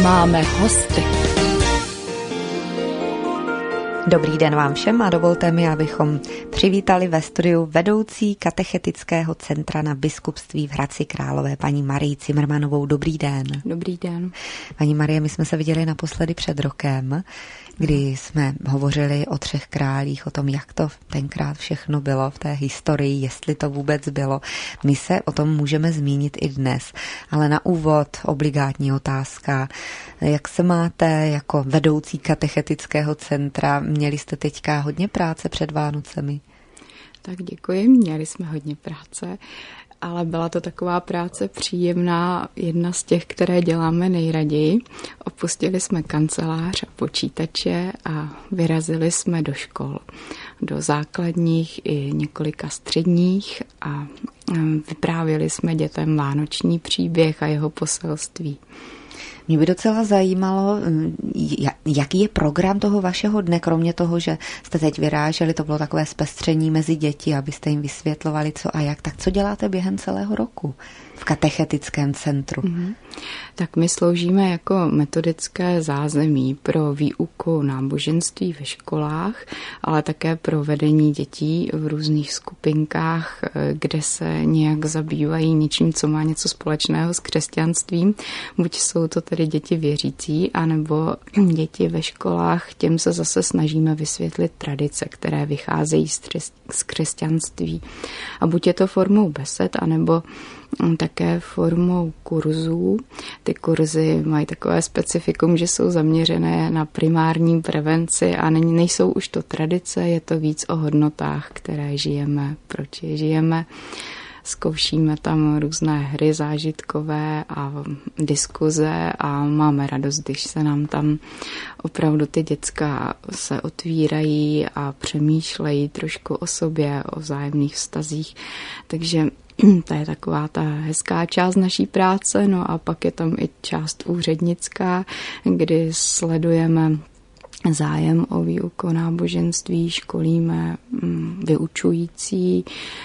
Máme hosty. Dobrý den vám všem a dovolte mi, abychom přivítali ve studiu vedoucí katechetického centra na biskupství v Hradci Králové, paní Marii Cimrmanovou. Dobrý den. Dobrý den. Paní Marie, my jsme se viděli naposledy před rokem, kdy jsme hovořili o 3 králích, o tom, jak to tenkrát všechno bylo v té historii, jestli to vůbec bylo. My se o tom můžeme zmínit i dnes, ale na úvod obligátní otázka. Jak se máte jako vedoucí katechetického centra? Měli jste teďka hodně práce před Vánocemi? Tak děkuji, měli jsme hodně práce, ale byla to taková práce příjemná, jedna z těch, které děláme nejraději. Opustili jsme kancelář a počítače a vyrazili jsme do škol, do základních i několika středních a vyprávěli jsme dětem vánoční příběh a jeho poselství. Mě by docela zajímalo, jaký je program toho vašeho dne, kromě toho, že jste teď vyráželi, to bylo takové zpestření mezi děti, abyste jim vysvětlovali co a jak. Tak co děláte během celého roku v katechetickém centru? Tak my sloužíme jako metodické zázemí pro výuku náboženství ve školách, ale také pro vedení dětí v různých skupinkách, kde se nějak zabývají něčím, co má něco společného s křesťanstvím. Buď jsou to tedy děti věřící, anebo děti ve školách, těm se zase snažíme vysvětlit tradice, které vycházejí z křesťanství. A buď je to formou besed, anebo také formou kurzů. Ty kurzy mají takové specifikum, že jsou zaměřené na primární prevenci a nejsou už to tradice, je to víc o hodnotách, které žijeme, proč je žijeme. Zkoušíme tam různé hry zážitkové a diskuze a máme radost, když se nám tam opravdu ty děcka se otvírají a přemýšlejí trošku o sobě, o vzájemných vztazích. Takže to je taková ta hezká část naší práce, no a pak je tam i část úřednická, kdy sledujeme zájem o výuku náboženství, školíme vyučující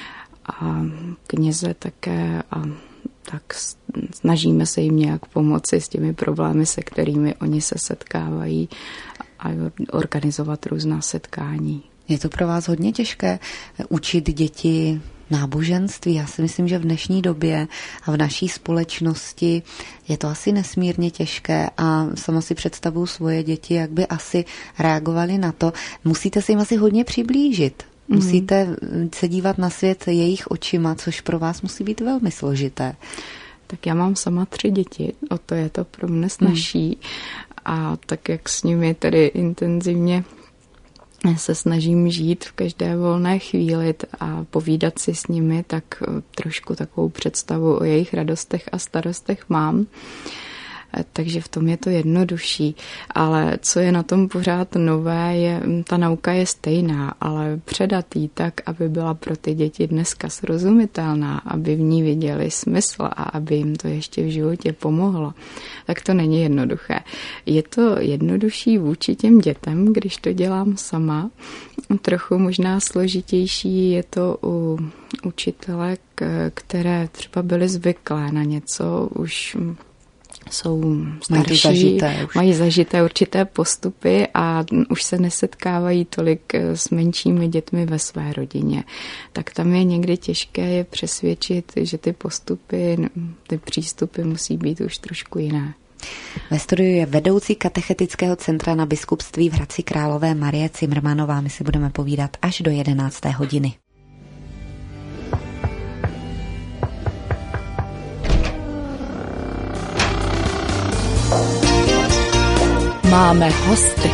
a kněze také a tak snažíme se jim nějak pomoci s těmi problémy, se kterými oni se setkávají a organizovat různá setkání. Je to pro vás hodně těžké učit děti náboženství? Já si myslím, že v dnešní době a v naší společnosti je to asi nesmírně těžké a sama si představuju svoje děti, jak by asi reagovali na to. Musíte se jim asi hodně přiblížit. Musíte se dívat na svět jejich očima, což pro vás musí být velmi složité. Tak já mám sama 3 děti, o to je to pro mě snazší a tak jak s nimi tedy intenzivně se snažím žít v každé volné chvíli a povídat si s nimi, tak trošku takovou představu o jejich radostech a starostech mám. Takže v tom je to jednodušší. Ale co je na tom pořád nové, ta nauka je stejná, ale předat jí tak, aby byla pro ty děti dneska srozumitelná, aby v ní viděli smysl a aby jim to ještě v životě pomohlo, tak to není jednoduché. Je to jednodušší vůči těm dětem, když to dělám sama. Trochu možná složitější je to u učitelek, které třeba byly zvyklé na něco, už jsou starší, mají zažité určité postupy a už se nesetkávají tolik s menšími dětmi ve své rodině. Tak tam je někdy těžké je přesvědčit, že ty postupy, ty přístupy musí být už trošku jiné. Ve studiu je vedoucí katechetického centra na biskupství v Hradci Králové Marie Cimrmanová. My si budeme povídat až do 11. hodiny. Máme hosty.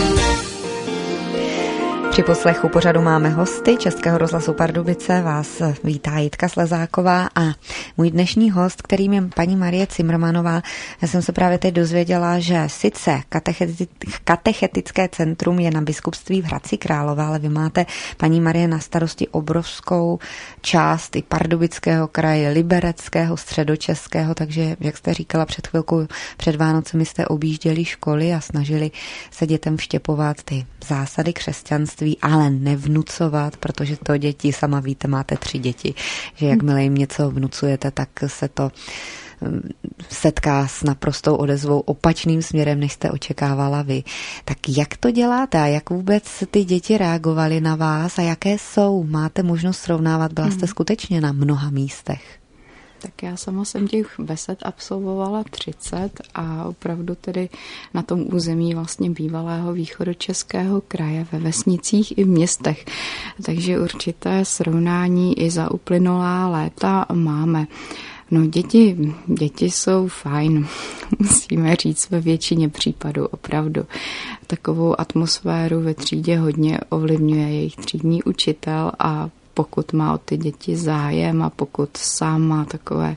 Při poslechu pořadu Máme hosty Českého rozhlasu Pardubice vás vítá Jitka Slezáková a můj dnešní host, kterým je paní Marie Cimrmanová. Já jsem se právě teď dozvěděla, že sice katechetické centrum je na biskupství v Hradci Králové, ale vy máte, paní Marie, na starosti obrovskou část i Pardubického kraje, Libereckého, Středočeského, takže, jak jste říkala před chvilkou, před Vánocemi jste objížděli školy a snažili se dětem vštěpovat ty zásady křesťanství, ale nevnucovat, protože to děti, sama víte, máte 3 děti, že jakmile jim něco vnucujete, tak se to setká s naprostou odezvou opačným směrem, než jste očekávala vy. Tak jak to děláte a jak vůbec ty děti reagovaly na vás a jaké jsou? Máte možnost srovnávat, byla jste skutečně na mnoha místech. Tak já sama jsem těch besed absolvovala 30 a opravdu tedy na tom území vlastně bývalého východočeského kraje ve vesnicích i v městech. Takže určité srovnání i za uplynulá léta máme. No děti jsou fajn, musíme říct ve většině případů opravdu. Takovou atmosféru ve třídě hodně ovlivňuje jejich třídní učitel a pokud má o ty děti zájem a pokud sám má takové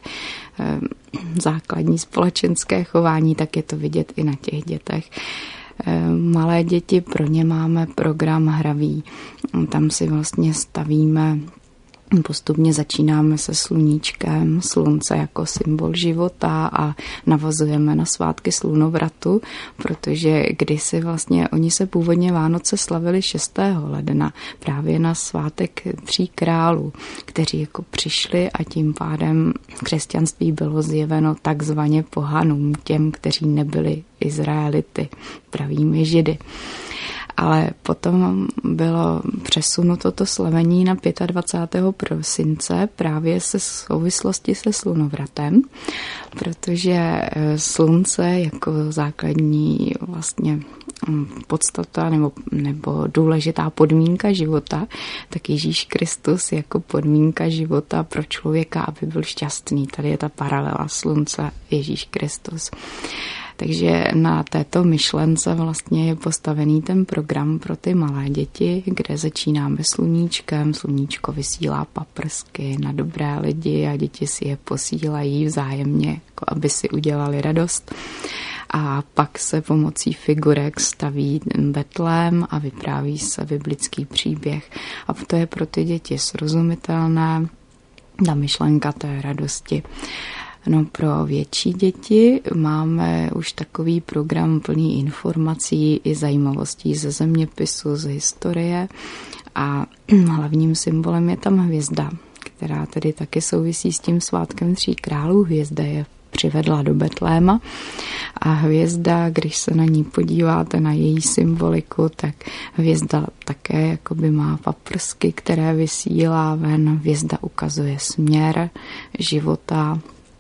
základní společenské chování, tak je to vidět i na těch dětech. Malé děti, pro ně máme program hravý. Tam si vlastně stavíme, postupně začínáme se sluníčkem, slunce jako symbol života a navazujeme na svátky slunovratu, protože kdysi vlastně oni se původně Vánoce slavili 6. ledna, právě na svátek 3 králů, kteří jako přišli a tím pádem křesťanství bylo zjeveno takzvaně pohanům, těm, kteří nebyli Izraelity, pravými Židy. Ale potom bylo přesunuto to slavení na 25. prosince právě se souvislosti se slunovratem, protože slunce jako základní vlastně podstata nebo důležitá podmínka života, tak Ježíš Kristus jako podmínka života pro člověka, aby byl šťastný. Tady je ta paralela slunce Ježíš Kristus. Takže na této myšlence vlastně je postavený ten program pro ty malé děti, kde začínáme sluníčkem, sluníčko vysílá paprsky na dobré lidi a děti si je posílají vzájemně, jako aby si udělali radost. A pak se pomocí figurek staví betlém a vypráví se biblický příběh. A to je pro ty děti srozumitelné, ta myšlenka té radosti. No, pro větší děti máme už takový program plný informací i zajímavostí ze zeměpisu, z historie a hlavním symbolem je tam hvězda, která tedy taky souvisí s tím svátkem 3 králů. Hvězda je přivedla do Betléma a hvězda, když se na ní podíváte, na její symboliku, tak hvězda také jakoby má paprsky, které vysílá ven. Hvězda ukazuje směr života.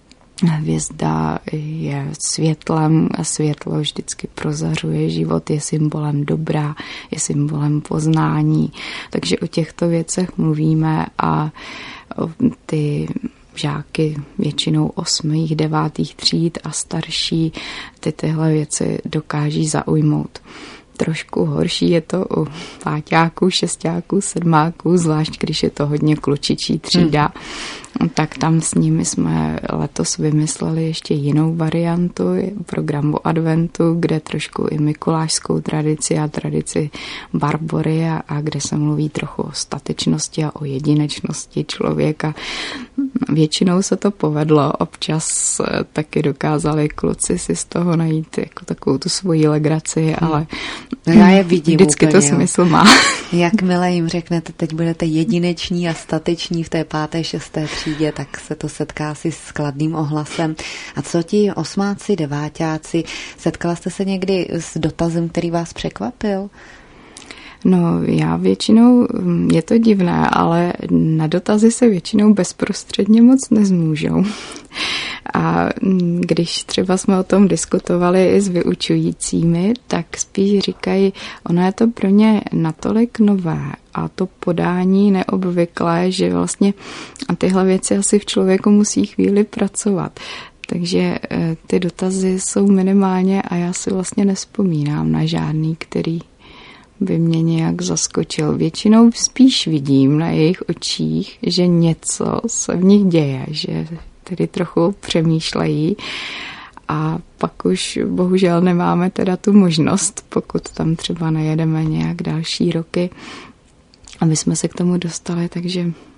Hvězda je světlem a světlo vždycky prozařuje život, je symbolem dobra, je symbolem poznání. Takže o těchto věcech mluvíme a ty žáky většinou 8., 9. tříd a starší tyhle věci dokáží zaujmout. Trošku horší je to u 5., 6., 7., zvlášť když je to hodně klučičí třída. Tak tam s nimi jsme letos vymysleli ještě jinou variantu programu adventu, kde trošku i mikulášskou tradici a tradici Barbory a kde se mluví trochu o statečnosti a o jedinečnosti člověka. Většinou se to povedlo, občas taky dokázali kluci si z toho najít jako takovou tu svoji legraci, ale já je vidím vždycky úplně, to smysl má. Jakmile jim řeknete, teď budete jedineční a stateční v té 5., 6. třídě, tak se to setká asi s kladným ohlasem. A co ti 8., 9., setkala jste se někdy s dotazem, který vás překvapil? No, já většinou, je to divné, ale na dotazy se většinou bezprostředně moc nezmůžou. A když třeba jsme o tom diskutovali i s vyučujícími, tak spíš říkají, ono je to pro ně natolik nové a to podání neobvyklé, že vlastně a tyhle věci asi v člověku musí chvíli pracovat. Takže ty dotazy jsou minimálně a já si vlastně nevzpomínám na žádný, který by mě nějak zaskočil. Většinou spíš vidím na jejich očích, že něco se v nich děje, že tedy trochu přemýšlejí a pak už bohužel nemáme teda tu možnost, pokud tam třeba nejedeme nějak další roky, aby jsme se k tomu dostali, takže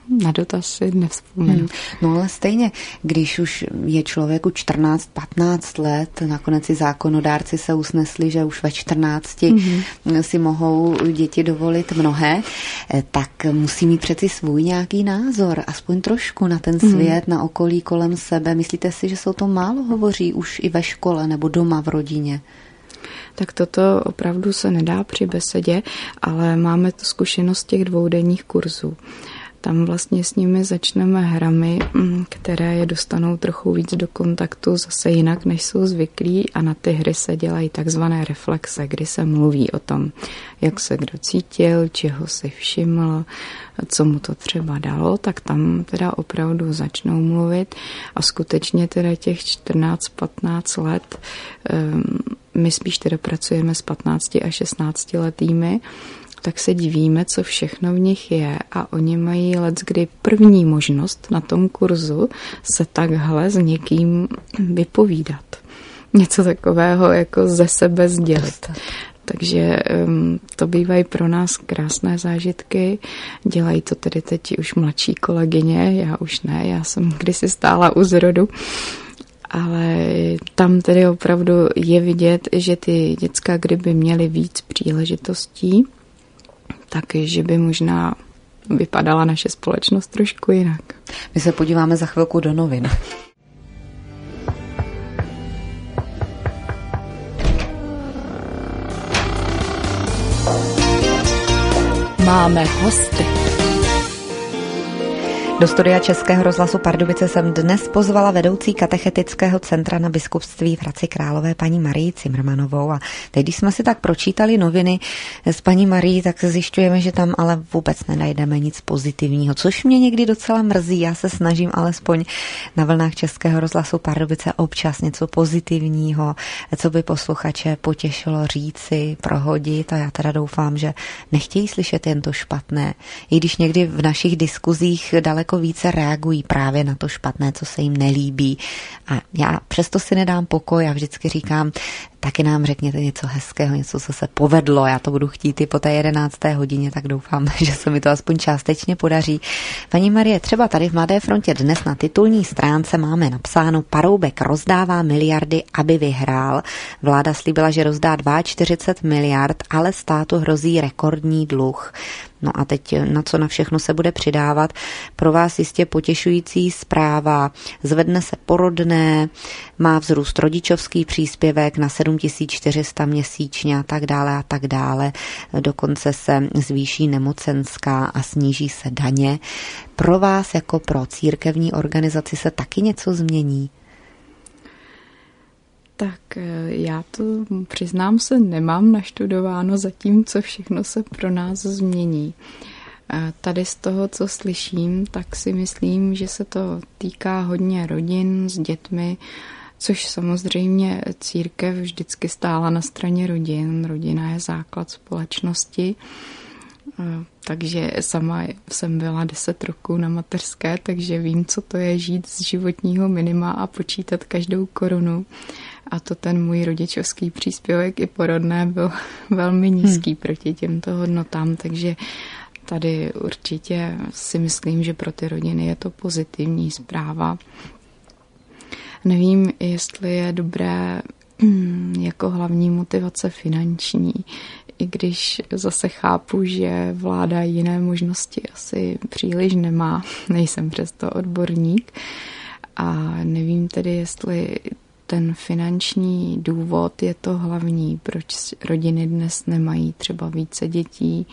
na dotaz si nevzpomenu. No ale stejně, když už je člověku 14-15 let, nakonec si zákonodárci se usnesli, že už ve 14 si mohou děti dovolit mnohé, tak musí mít přeci svůj nějaký názor, aspoň trošku na ten svět, na okolí kolem sebe. Myslíte si, že se o tom málo hovoří už i ve škole nebo doma v rodině? Tak toto opravdu se nedá při besedě, ale máme tu zkušenost těch dvoudenních kurzů. Tam vlastně s nimi začneme hrami, které je dostanou trochu víc do kontaktu zase jinak, než jsou zvyklí, a na ty hry se dělají takzvané reflexe, kdy se mluví o tom, jak se kdo cítil, čeho si všiml, co mu to třeba dalo, tak tam teda opravdu začnou mluvit a skutečně teda těch 14-15 let, my spíš teda pracujeme s 15 a 16 letými, tak se divíme, co všechno v nich je, a oni mají leckdy první možnost na tom kurzu se takhle s někým vypovídat. Něco takového jako ze sebe sdělit. Takže to bývají pro nás krásné zážitky. Dělají to tedy teď už mladší kolegyně, já už ne, já jsem kdysi stála u zrodu. Ale tam tedy opravdu je vidět, že ty děcka, kdyby měly víc příležitostí, takže by možná vypadala naše společnost trošku jinak. My se podíváme za chvilku do novin. Máme hosty. Do studia Českého rozhlasu Pardubice jsem dnes pozvala vedoucí katechetického centra na biskupství v Hradci Králové paní Marii Cimrmanovou. A teď, když jsme si tak pročítali noviny s paní Marií, tak zjišťujeme, že tam ale vůbec nenajdeme nic pozitivního, což mě někdy docela mrzí. Já se snažím alespoň na vlnách Českého rozhlasu Pardubice občas něco pozitivního, co by posluchače potěšilo říci, prohodit, a já teda doufám, že nechtějí slyšet jen to špatné. I když někdy v našich diskuzích daleko více reagují právě na to špatné, co se jim nelíbí. A já přesto si nedám pokoj a vždycky říkám, taky nám řekněte něco hezkého, něco, co se povedlo. Já to budu chtít i po té 11. hodině, tak doufám, že se mi to aspoň částečně podaří. Paní Marie, třeba tady v Mladé frontě dnes na titulní stránce máme napsáno: Paroubek rozdává miliardy, aby vyhrál. Vláda slíbila, že rozdá 42 miliard, ale státu hrozí rekordní dluh. No a teď na co na všechno se bude přidávat? Pro vás jistě potěšující zpráva. Zvedne se porodné, má vzrůst rodičovský příspěvek na 7400 měsíčně a tak dále a tak dále. Dokonce se zvýší nemocenská a sníží se daně. Pro vás jako pro církevní organizaci se taky něco změní? Tak já to, přiznám se, nemám naštudováno zatím, co všechno se pro nás změní. Tady z toho, co slyším, tak si myslím, že se to týká hodně rodin s dětmi, což samozřejmě církev vždycky stála na straně rodin. Rodina je základ společnosti. Takže sama jsem byla 10 roků na mateřské, takže vím, co to je žít z životního minima a počítat každou korunu. A to ten můj rodičovský příspěvek i porodné byl velmi nízký proti těmto hodnotám, takže tady určitě si myslím, že pro ty rodiny je to pozitivní zpráva. Nevím, jestli je dobré jako hlavní motivace finanční, i když zase chápu, že vláda jiné možnosti asi příliš nemá, nejsem přesto odborník a nevím tedy, jestli ten finanční důvod je to hlavní, proč rodiny dnes nemají třeba více dětí.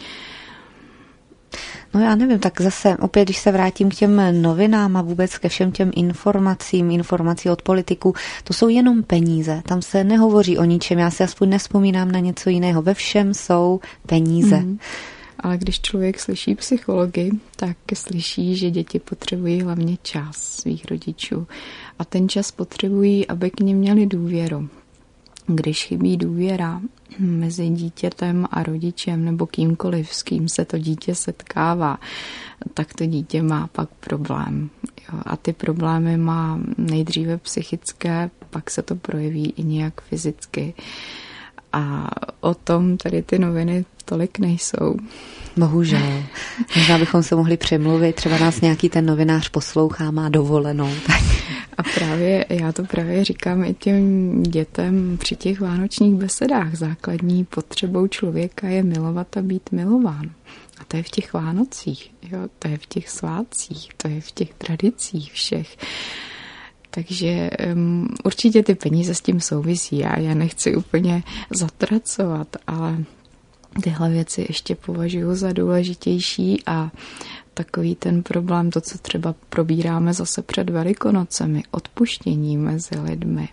No já nevím, tak zase opět, když se vrátím k těm novinám a vůbec ke všem těm informací od politiků, to jsou jenom peníze, tam se nehovoří o ničem, já si aspoň nevzpomínám na něco jiného, ve všem jsou peníze. Ale když člověk slyší psychologii, tak slyší, že děti potřebují hlavně čas svých rodičů a ten čas potřebují, aby k nim měli důvěru. Když chybí důvěra mezi dítětem a rodičem nebo kýmkoliv, s kým se to dítě setkává, tak to dítě má pak problém. A ty problémy má nejdříve psychické, pak se to projeví i nějak fyzicky. A o tom tady ty noviny tolik nejsou. Bohužel. Možná bychom se mohli přemluvit, třeba nás nějaký ten novinář poslouchá, má dovolenou. Tak. A já to právě říkám i těm dětem při těch vánočních besedách. Základní potřebou člověka je milovat a být milován. A to je v těch Vánocích, jo? To je v těch svátcích, to je v těch tradicích všech. Takže určitě ty peníze s tím souvisí a já nechci úplně zatracovat, ale tyhle věci ještě považuji za důležitější a takový ten problém, to, co třeba probíráme zase před Velikonocemi, odpuštění mezi lidmi.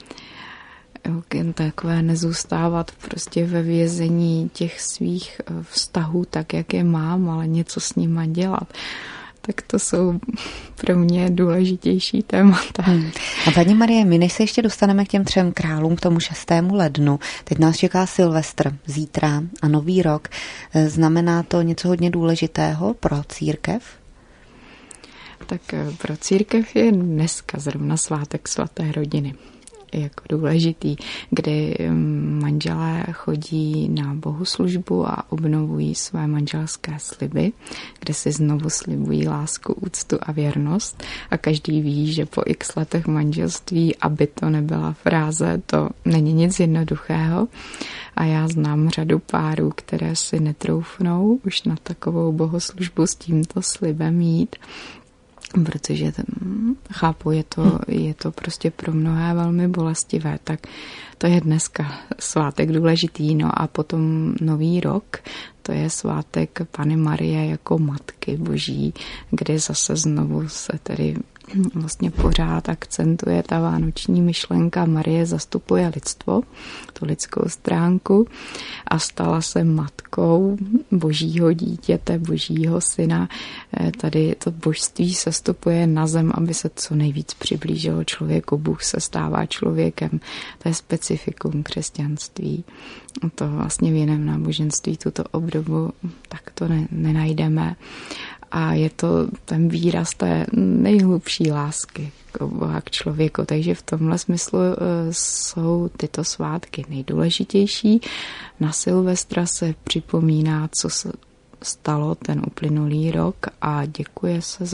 Takové nezůstávat prostě ve vězení těch svých vztahů tak, jak je mám, ale něco s nima dělat. Tak to jsou pro mě důležitější témata. A paní Marie, my než se ještě dostaneme k těm 3 králům, k tomu 6. lednu, teď nás čeká Silvestr zítra a Nový rok. Znamená to něco hodně důležitého pro církev? Tak pro církev je dneska zrovna svátek svaté rodiny jako důležitý, kdy manželé chodí na bohoslužbu a obnovují své manželské sliby, kde si znovu slibují lásku, úctu a věrnost a každý ví, že po x letech manželství, aby to nebyla fráze, to není nic jednoduchého a já znám řadu párů, které si netroufnou už na takovou bohoslužbu s tímto slibem jít, protože chápu, je to prostě pro mnohé velmi bolestivé, tak to je dneska svátek důležitý, no a potom Nový rok, to je svátek Panny Marie jako Matky Boží, kde zase znovu se tedy vlastně pořád akcentuje ta vánoční myšlenka. Marie zastupuje lidstvo, tu lidskou stránku a stala se matkou Božího dítěte, Božího syna. Tady to božství sestupuje na zem, aby se co nejvíc přiblížilo člověku. Bůh se stává člověkem. To je specifikum křesťanství. To vlastně v jiném náboženství tuto obdobu takto nenajdeme. A je to ten výraz té nejhlubší lásky k Boha k člověku. Takže v tomhle smyslu jsou tyto svátky nejdůležitější. Na Silvestra se připomíná, co se stalo ten uplynulý rok a děkuje se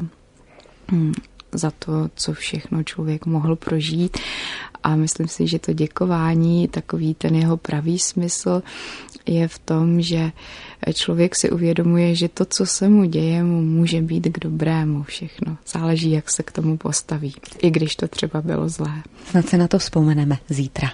za to, co všechno člověk mohl prožít. A myslím si, že to děkování, takový ten jeho pravý smysl je v tom, že člověk si uvědomuje, že to, co se mu děje, mu může být k dobrému všechno. Záleží, jak se k tomu postaví, i když to třeba bylo zlé. Snad se na to vzpomeneme zítra.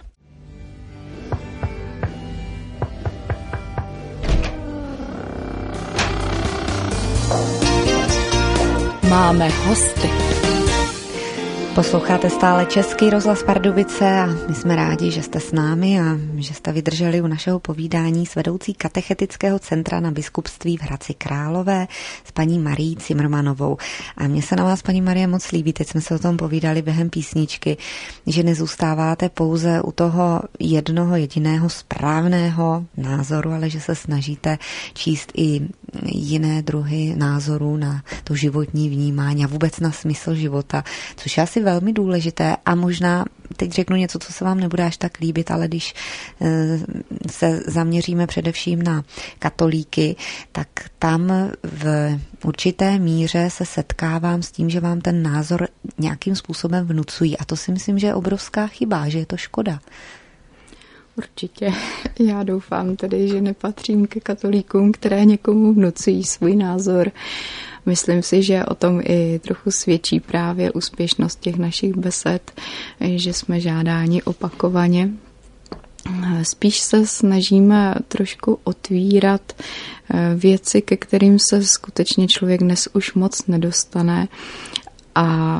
Máme hosty. Posloucháte stále Český rozhlas Pardubice a my jsme rádi, že jste s námi a že jste vydrželi u našeho povídání s vedoucí katechetického centra na biskupství v Hradci Králové s paní Marií Cimrmanovou. A mně se na vás, paní Marie, moc líbí, teď jsme se o tom povídali během písničky, že nezůstáváte pouze u toho jednoho jediného správného názoru, ale že se snažíte číst i jiné druhy názorů na to životní vnímání a vůbec na smysl života, což je asi velmi důležité a možná teď řeknu něco, co se vám nebude až tak líbit, ale když se zaměříme především na katolíky, tak tam v určité míře se setkávám s tím, že vám ten názor nějakým způsobem vnucují a to si myslím, že je obrovská chyba, že je to škoda. Určitě. Já doufám tedy, že nepatřím ke katolíkům, které někomu vnucují svůj názor. Myslím si, že o tom i trochu svědčí právě úspěšnost těch našich besed, že jsme žádáni opakovaně. Spíš se snažíme trošku otvírat věci, ke kterým se skutečně člověk dnes už moc nedostane a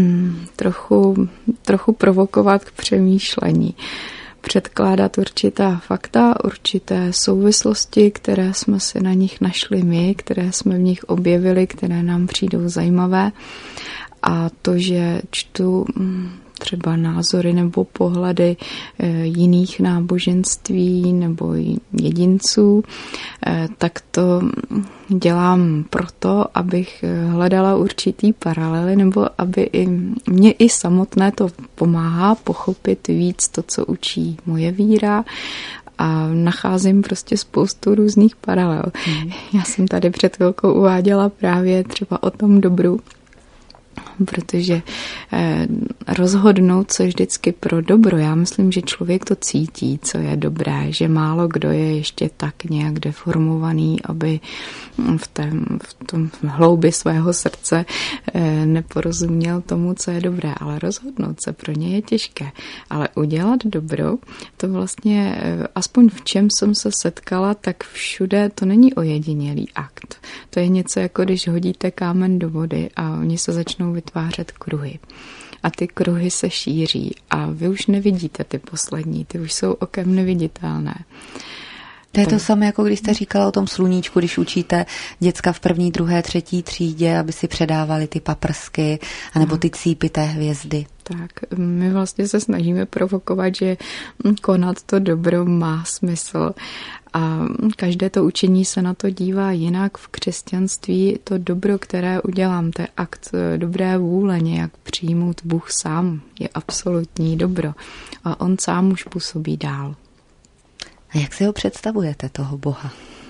trochu provokovat k přemýšlení. Předkládat určitá fakta, určité souvislosti, které jsme si na nich našli my, které jsme v nich objevili, které nám přijdou zajímavé. A to, že čtu třeba názory nebo pohledy jiných náboženství nebo jedinců, tak to dělám proto, abych hledala určitý paralely, nebo aby mě i samotné to pomáhá pochopit víc to, co učí moje víra, a nacházím prostě spoustu různých paralel. Já jsem tady před chvilkou uváděla právě třeba o tom dobru, protože rozhodnout se vždycky pro dobro, já myslím, že člověk to cítí, co je dobré, že málo kdo je ještě tak nějak deformovaný, aby v tom hloubi svého srdce neporozuměl tomu, co je dobré, ale rozhodnout se pro ně je těžké. Ale udělat dobro, to vlastně, aspoň v čem jsem se setkala, tak všude to není ojedinělý akt. To je něco, jako když hodíte kámen do vody a oni se začnou vytvářet kruhy. A ty kruhy se šíří a vy už nevidíte ty poslední, ty už jsou okem neviditelné. To je to samé, jako když jste říkala o tom sluníčku, když učíte děcka v 1., 2., 3. třídě, aby si předávali ty paprsky, anebo ty cípy té hvězdy. Tak, my vlastně se snažíme provokovat, že konat to dobro má smysl a každé to učení se na to dívá jinak. V křesťanství to dobro, které udělám, to je akt dobré vůle, nějak přijmout. Bůh sám je absolutní dobro a on sám už působí dál. A jak si ho představujete, toho Boha?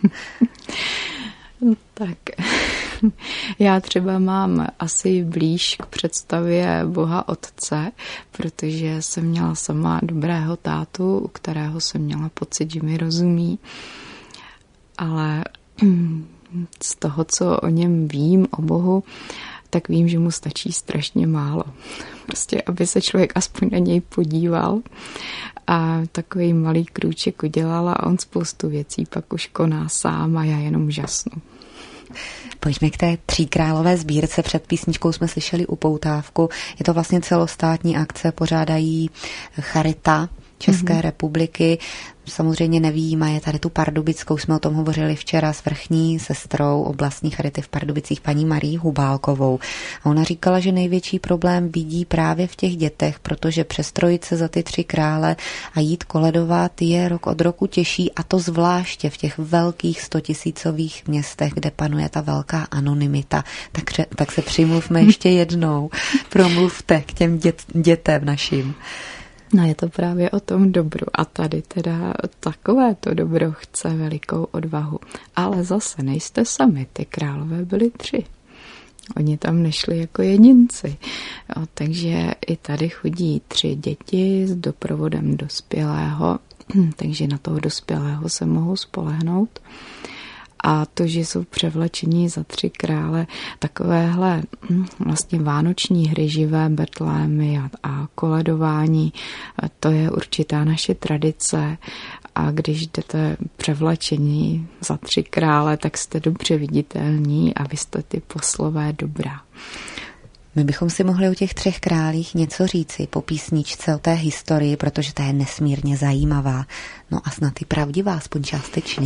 Tak já třeba mám asi blíž k představě Boha Otce, protože jsem měla sama dobrého tátu, u kterého jsem měla pocit, že mi rozumí. Ale z toho, co o něm vím, o Bohu, tak vím, že mu stačí strašně málo. Prostě, aby se člověk aspoň na něj podíval a takový malý krůček udělal a on spoustu věcí pak už koná sám a já jenom žasnu. Pojďme k té Tříkrálové sbírce. Před písničkou jsme slyšeli upoutávku. Je to vlastně celostátní akce, pořádají Charita České republiky. Samozřejmě nevyjímaje tady tu pardubickou, jsme o tom hovořili včera s vrchní sestrou oblastní charity v Pardubicích, paní Marí Hubálkovou. A ona říkala, že největší problém vidí právě v těch dětech, protože přestrojit se za ty 3 krále a jít koledovat je rok od roku těžší, a to zvláště v těch velkých 100 000 městech, kde panuje ta velká anonymita. Tak se přimluvme ještě jednou. Promluvte k těm dětem našim. No, je to právě o tom dobru a tady teda takovéto dobro chce velikou odvahu. Ale zase nejste sami, ty králové byli 3. Oni tam nešli jako jedinci. Jo, takže i tady chodí 3 děti s doprovodem dospělého, takže na toho dospělého se mohou spolehnout. A to, že jsou převlečení za 3 krále, takovéhle vlastně vánoční hry, živé betlémy a koledování, to je určitá naše tradice. A když jdete převlečení za 3 krále, tak jste dobře viditelní a vy jste ty poslové dobra. My bychom si mohli o těch 3 králích něco říci po písničce, o té historii, protože ta je nesmírně zajímavá. No a snad i pravdivá, aspoň částečně.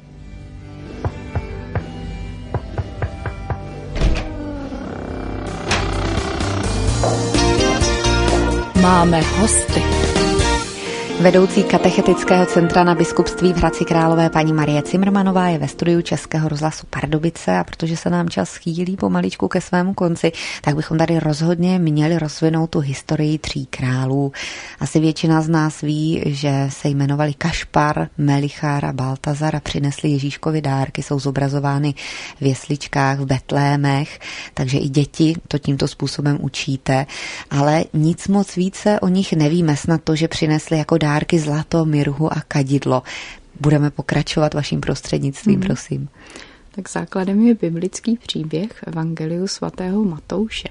Máme hosty. Vedoucí katechetického centra na biskupství v Hradci Králové paní Marie Cimrmanová je ve studiu Českého rozhlasu Pardubice a protože se nám čas chýlí pomaličku ke svému konci, tak bychom tady rozhodně měli rozvinout tu historii 3 králů. Asi většina z nás ví, že se jmenovali Kašpar, Melichár a Baltazar a přinesli Ježíškovi dárky, jsou zobrazovány v jesličkách, v betlémech, takže i děti to tímto způsobem učíte, ale nic moc více o nich nevíme, snad to, že přinesli jako dárky zlato, mirhu a kadidlo. Budeme pokračovat vaším prostřednictvím, prosím. Tak základem je biblický příběh v Evangeliu svatého Matouše.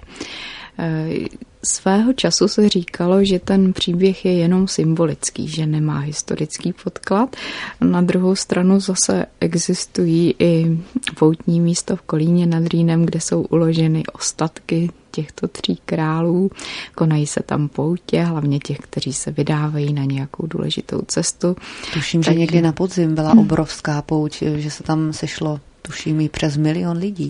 Svého času se říkalo, že ten příběh je jenom symbolický, že nemá historický podklad. Na druhou stranu zase existují i poutní místo v Kolíně nad Rýnem, kde jsou uloženy ostatky těchto 3 králů. Konají se tam poutě, hlavně těch, kteří se vydávají na nějakou důležitou cestu. Tuším, že někdy na podzim byla obrovská pouť, že se tam sešlo tuším i přes 1 000 000 lidí.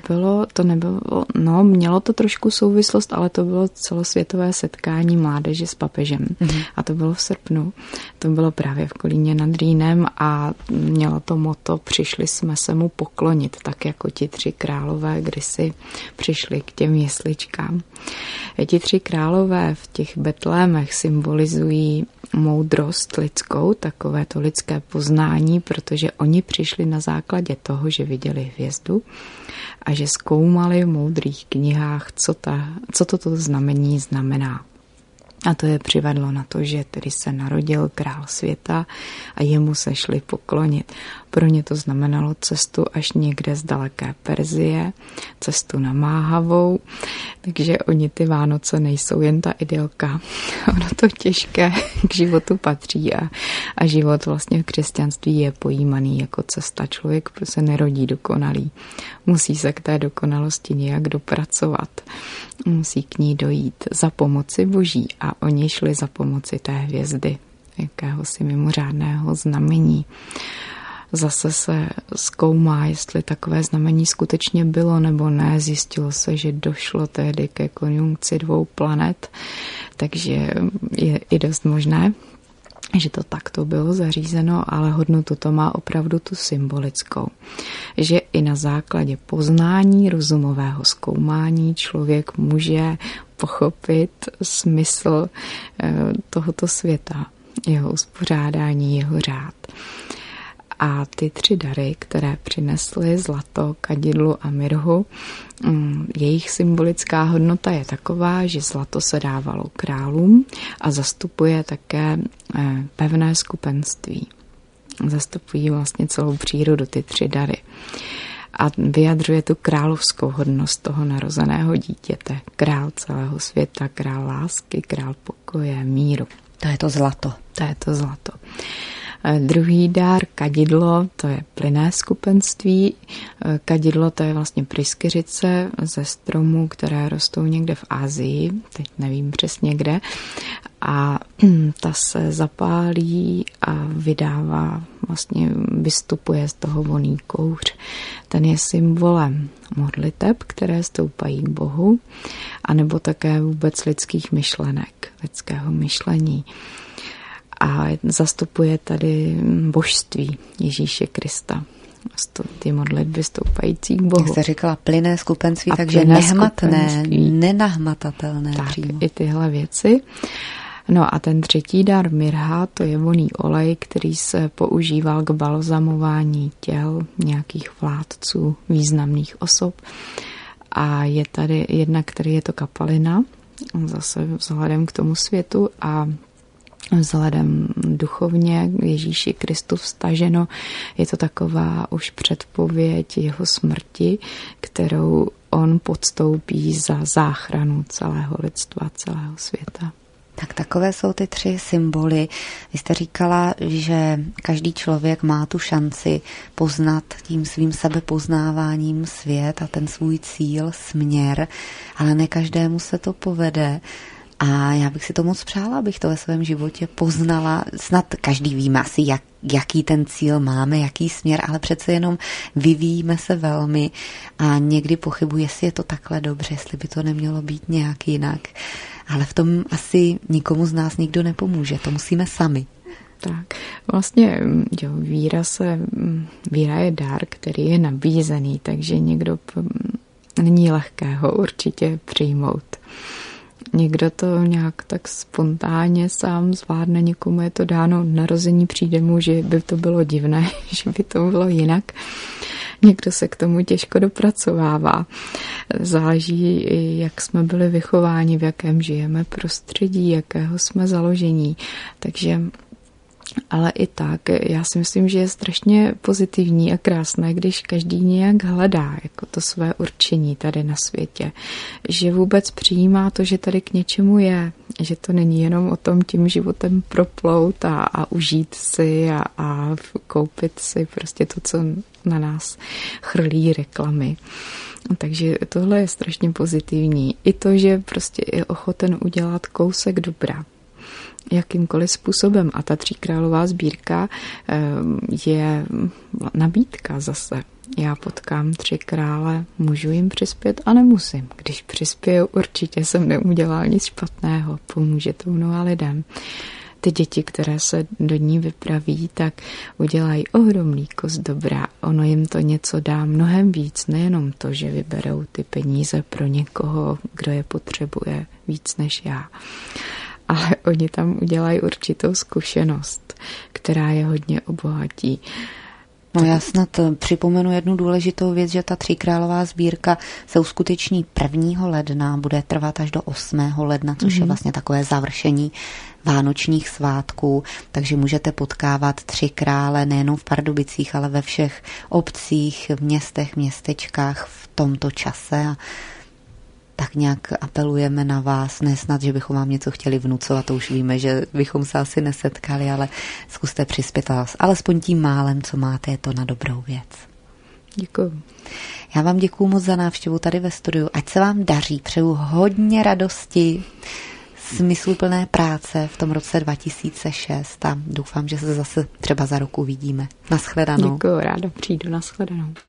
Mělo to trošku souvislost, ale to bylo celosvětové setkání mládeže s papežem. A to bylo v srpnu. To bylo právě v Kolíně nad Rýnem a mělo to motto Přišli jsme se mu poklonit, tak jako ti 3 králové kdysi přišli k těm jesličkám. Ti 3 králové v těch betlémech symbolizují moudrost lidskou, takové to lidské poznání, protože oni přišli na základě toho, že viděli hvězdu a že zkoumali v moudrých knihách, co toto znamení znamená. A to je přivedlo na to, že tedy se narodil král světa a jemu se šli poklonit. Pro ně to znamenalo cestu až někde z daleké Perzie, cestu namáhavou, takže oni ty Vánoce nejsou jen ta idylka. Ono to těžké k životu patří a život vlastně v křesťanství je pojímaný jako cesta. Člověk se nerodí dokonalý. Musí se k té dokonalosti nějak dopracovat. Musí k ní dojít za pomoci Boží a oni šli za pomoci té hvězdy, jakéhosi mimořádného znamení. Zase se zkoumá, jestli takové znamení skutečně bylo nebo ne. Zjistilo se, že došlo tehdy ke konjunkci 2 planet, takže je i dost možné, že to takto bylo zařízeno, ale hodnotu to má opravdu tu symbolickou. Že i na základě poznání, rozumového zkoumání člověk může pochopit smysl tohoto světa, jeho uspořádání, jeho řád. A ty 3 dary, které přinesly zlato, kadidlo a mirhu, jejich symbolická hodnota je taková, že zlato se dávalo králům a zastupuje také pevné skupenství. Zastupují vlastně celou přírodu ty 3 dary. A vyjadřuje tu královskou hodnost toho narozeného dítěte. Král celého světa, král lásky, král pokoje, míru. To je to zlato. To je to zlato. Druhý dár, kadidlo, to je plynné skupenství. Kadidlo, to je vlastně pryskyřice ze stromů, které rostou někde v Asii, teď nevím přesně kde. A ta se zapálí a vydává, vlastně vystupuje z toho voný kouř. Ten je symbolem modliteb, které stoupají k Bohu, anebo také vůbec lidských myšlenek, lidského myšlení. A zastupuje tady božství Ježíše Krista. Ty modlitby stoupající k Bohu. Jak jste říkala, plynné skupenství, takže nehmatné, nenahmatatelné tak, přímo. I tyhle věci. No a ten 3. dar mirha, to je vonný olej, který se používal k balzamování těl nějakých vládců, významných osob. A je tady jedna, který je to kapalina, zase vzhledem k tomu světu a vzhledem duchovně Ježíši Kristu vztaženo. Je to taková už předpověď jeho smrti, kterou on podstoupí za záchranu celého lidstva, celého světa. Tak takové jsou ty 3 symboly. Vy jste říkala, že každý člověk má tu šanci poznat tím svým sebepoznáváním svět a ten svůj cíl, směr, ale ne každému se to povede. A já bych si to moc přála, abych to ve svém životě poznala. Snad každý víme asi, jaký ten cíl máme, jaký směr, ale přece jenom vyvíjíme se velmi a někdy pochybuji, jestli je to takhle dobře, jestli by to nemělo být nějak jinak. Ale v tom asi nikomu z nás nikdo nepomůže, to musíme sami. Tak, vlastně jo, víra je dar, který je nabízený, takže není lehké ho určitě přijmout. Někdo to nějak tak spontánně sám zvládne, někomu je to dáno od narození, přijde mu, že by to bylo divné, že by to bylo jinak. Někdo se k tomu těžko dopracovává. Záleží, jak jsme byli vychováni, v jakém žijeme prostředí, jakého jsme založení. Takže ale i tak, já si myslím, že je strašně pozitivní a krásné, když každý nějak hledá jako to své určení tady na světě. Že vůbec přijímá to, že tady k něčemu je. Že to není jenom o tom tím životem proplout a užít si a koupit si prostě to, co na nás chrlí reklamy. Takže tohle je strašně pozitivní. I to, že prostě je ochoten udělat kousek dobra. jakýmkoliv způsobem. A ta Tříkrálová sbírka je nabídka zase. Já potkám 3 krále, můžu jim přispět a nemusím. Když přispěju, určitě jsem neudělal nic špatného, pomůže to mnoha lidem. Ty děti, které se do ní vypraví, tak udělají ohromný kus dobra. Ono jim to něco dá mnohem víc, nejenom to, že vyberou ty peníze pro někoho, kdo je potřebuje víc než já. Ale oni tam udělají určitou zkušenost, která je hodně obohatí. No já snad připomenu jednu důležitou věc, že ta Tříkrálová sbírka se uskuteční 1. ledna, bude trvat až do 8. ledna, což je vlastně takové završení vánočních svátků, takže můžete potkávat 3 krále nejenom v Pardubicích, ale ve všech obcích, městech, městečkách v tomto čase a tak nějak apelujeme na vás, ne snad, že bychom vám něco chtěli vnucovat, to už víme, že bychom se asi nesetkali, ale zkuste přispět alespoň tím málem, co máte, je to na dobrou věc. Děkuju. Já vám děkuju moc za návštěvu tady ve studiu, ať se vám daří, přeju hodně radosti, smysluplné práce v tom roce 2006 a doufám, že se zase třeba za rok uvidíme. Nashledanou. Děkuju, ráda přijdu, nashledanou.